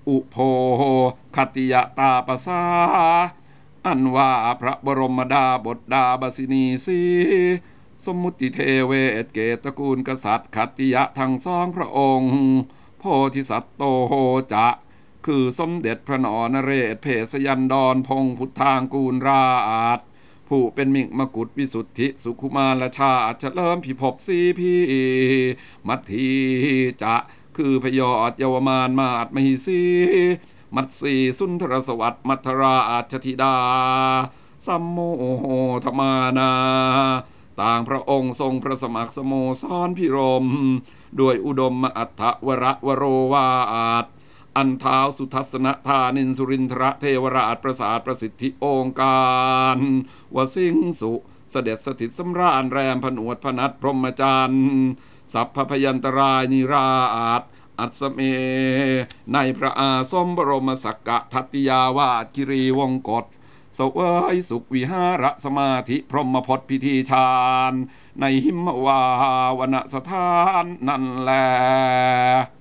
อุโภคติยตาปสาอันว่าพระบรมดาบทดาบสินีสีสมมุติเทเวศเกตตระกูลกษัตริย์ขัตติยะทั้งสองพระองค์โพธิสัตว์โตจะคือสมเด็จพระนรเรศเพศยันดรพงศ์พุทธางกูลราชผู้เป็นมิมกุฎวิสุทธิสุขุมารชาติเฉลิมพิภพสีพีมัทธีจะคือพยอดเยาวมานมาศมหิสีมัตสีสุนทรสวัสดิ์มัทราชธิดาสัมโมธมานาต่างพระองค์ทรงพระสมัครสโมสรพิรมด้วยอุดมอัฏฐวรวโรวาทอันเท้าสุทัศนธานินสุรินทรเทวราชประสาทประสิทธิองค์การวสิงสุเสด็จสถิตสำราญแรมผนวดพนัสพรหมจรรย์สัพพยันตรายนิราชอัศเมในพระอาสมบรมสักกะทัตติยาวาสกิรีวงกฏเสวยสุขวิหารสมาธิพรหมพจน์พิธีฌานในหิมวาวณสถานนั่นแล